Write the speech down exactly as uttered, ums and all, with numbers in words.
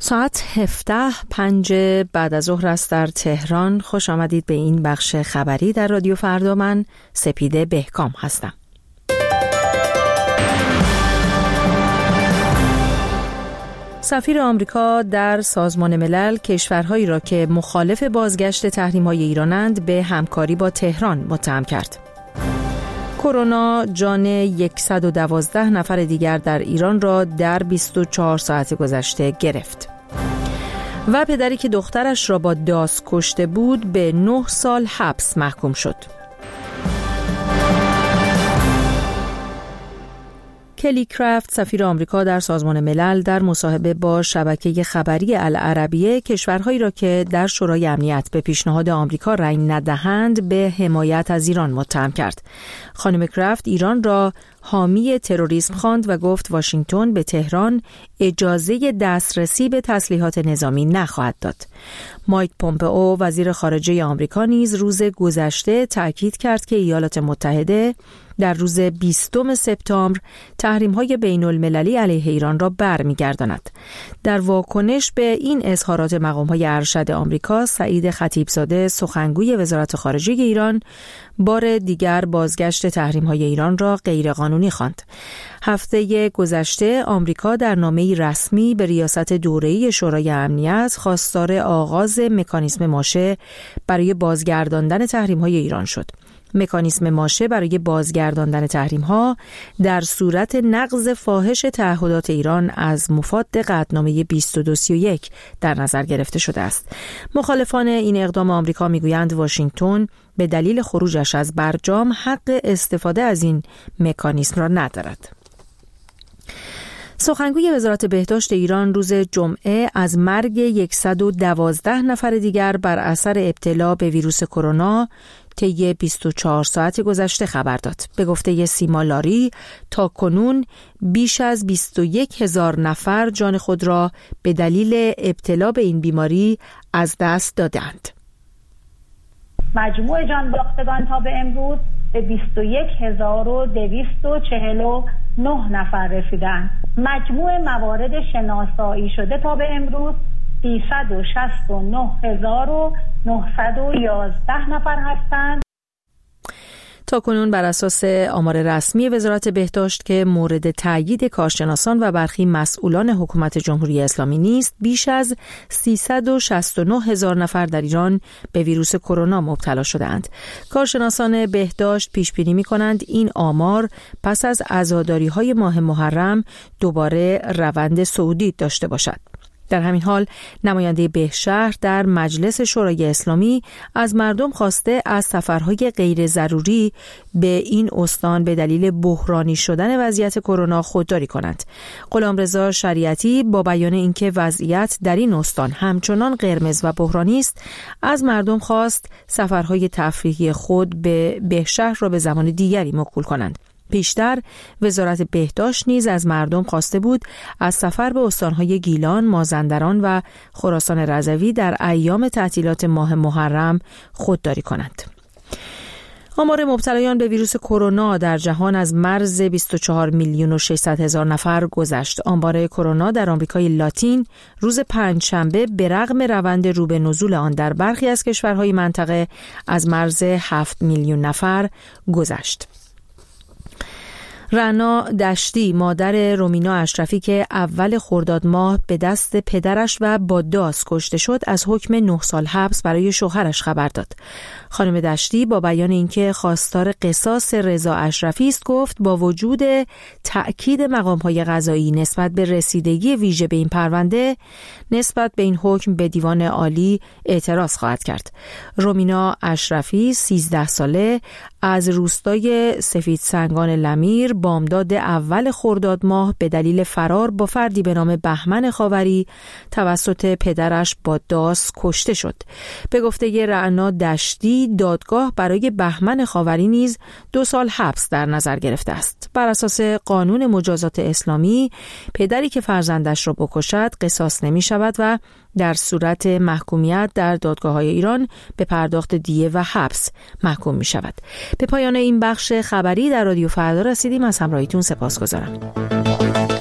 ساعت هفده پنج بعد از ظهر است در تهران. خوش آمدید به این بخش خبری در رادیو فردا. من سپیده بهکام هستم. سفیر آمریکا در سازمان ملل کشورهایی را که مخالف بازگشت تحریم‌های ایرانند به همکاری با تهران متهم کرد. کرونا جان صد و دوازده نفر دیگر در ایران را در بیست و چهار ساعت گذشته گرفت. و پدری که دخترش را با داس کشته بود به نه سال حبس محکوم شد. کلی کرافت سفیر آمریکا در سازمان ملل در مصاحبه با شبکه خبری العربیه کشورهایی را که در شورای امنیت به پیشنهاد آمریکا رأی ندهند به حمایت از ایران متهم کرد. خانم کرافت ایران را حامی تروریسم خواند و گفت واشنگتن به تهران اجازه دسترسی به تسلیحات نظامی نخواهد داد. مایک پومپئو وزیر خارجه آمریکا نیز روز گذشته تأکید کرد که ایالات متحده در روز بیستم سپتامبر تحریم‌های بین‌المللی علیه ایران را برمی‌گرداند. در واکنش به این اظهارات مقام‌های ارشد آمریکا، سعید خطیبزاده سخنگوی وزارت خارجه ایران بار دیگر بازگشت تحریم‌های ایران را غیرقانونی خواند. هفته گذشته آمریکا در نامه‌ای رسمی به ریاست دوره‌ای شورای امنیت خواستار آغاز مکانیزم ماشه برای بازگرداندن تحریم‌های ایران شد. مکانیزم ماشه برای بازگرداندن تحریم‌ها در صورت نقض فاحش تعهدات ایران از مفاد قطعنامه بیست و دو سی و یک در نظر گرفته شده است. مخالفان این اقدام آمریکا میگویند واشنگتن به دلیل خروجش از برجام حق استفاده از این مکانیزم را ندارد. سخنگوی وزارت بهداشت ایران روز جمعه از مرگ صد و دوازده نفر دیگر بر اثر ابتلا به ویروس کرونا طی بیست و چهار ساعت گذشته خبر داد. به گفته سیما لاری تا کنون بیش از بیست و یک هزار نفر جان خود را به دلیل ابتلا به این بیماری از دست دادند. مجموع جان باختگان تا به امروز به بیست و یک هزار و دویست و چهل و نه نفر رسیدند. مجموع موارد شناسایی شده تا به امروز سیصد و شصت و نه هزار و نهصد و یازده نفر هستند. تا کنون بر اساس آمار رسمی وزارت بهداشت که مورد تایید کارشناسان و برخی مسئولان حکومت جمهوری اسلامی نیست، بیش از سیصد و شصت و نه هزار نفر در ایران به ویروس کرونا مبتلا شده‌اند. کارشناسان بهداشت پیش بینی می‌کنند این آمار پس از عزاداری‌های ماه محرم دوباره روند صعودی داشته باشد. در همین حال نماینده بهشهر در مجلس شورای اسلامی از مردم خواسته از سفرهای غیر ضروری به این استان به دلیل بحرانی شدن وضعیت کرونا خودداری کنند. غلامرضا شریعتی با بیان اینکه وضعیت در این استان همچنان قرمز و بحرانی است، از مردم خواست سفرهای تفریحی خود به بهشهر را به زمان دیگری موکول کنند. پیشتر وزارت بهداشت نیز از مردم خواسته بود از سفر به استانهای گیلان، مازندران و خراسان رضوی در ایام تعطیلات ماه محرم خودداری کنند. آمار مبتلایان به ویروس کرونا در جهان از مرز بیست و چهار میلیون و ششصد هزار نفر گذشت. آمار کرونا در آمریکای لاتین روز پنجشنبه به رغم روند رو به نزول آن در برخی از کشورهای منطقه از مرز هفت میلیون نفر گذشت. رعنا دشتی مادر رومینا اشرفی که اول خرداد ماه به دست پدرش و با داس کشته شد از حکم نه سال حبس برای شوهرش خبر داد. خانم دشتی با بیان اینکه خواستار قصاص رضا اشرفی است گفت با وجود تأکید مقام‌های قضایی نسبت به رسیدگی ویژه به این پرونده، نسبت به این حکم به دیوان عالی اعتراض خواهد کرد. رومینا اشرفی سیزده ساله از روستای سفید سنگان لمیر بامداد اول خرداد ماه به دلیل فرار با فردی به نام بهمن خاوری توسط پدرش با داس کشته شد. به گفته رعنا دشتی دادگاه برای بهمن خاوری نیز دو سال حبس در نظر گرفته است. بر اساس قانون مجازات اسلامی پدری که فرزندش را بکشد قصاص نمی شود و در صورت محکومیت در دادگاه‌های ایران به پرداخت دیه و حبس محکوم می شود. به پایان این بخش خبری در رادیو فردا رسیدیم. از همراهیتون سپاسگزارم.